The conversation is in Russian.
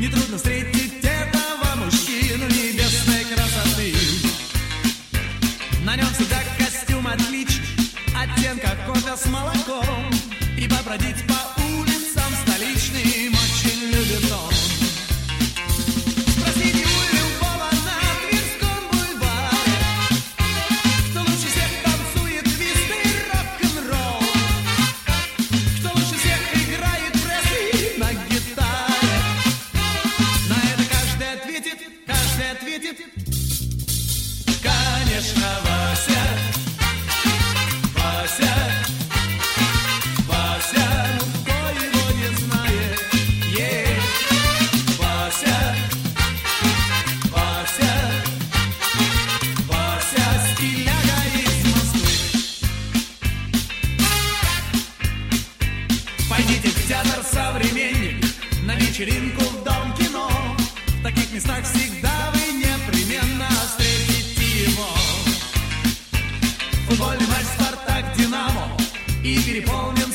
Нетрудно встретить этого мужчину небесной красоты. На нем всегда костюм отличный, оттенка кофе с молоком. И побродить по улицам столичным очень любит он. Спросите у любого на Тверском бульваре, кто лучше всех танцует твисты рок-н-ролл, кто лучше всех играет пресс на гитаре. На это каждый ответит, конечно, Вася. Вася, Вася, кто его не знает, Вася, Вася, Вася, стиляга из Москвы. Пойдите в театр «Современник», на вечеринку в Дом кино. В таких местах всегда вы непременно встретите его. Футбольный матч «Спартак-Динамо» и переполнен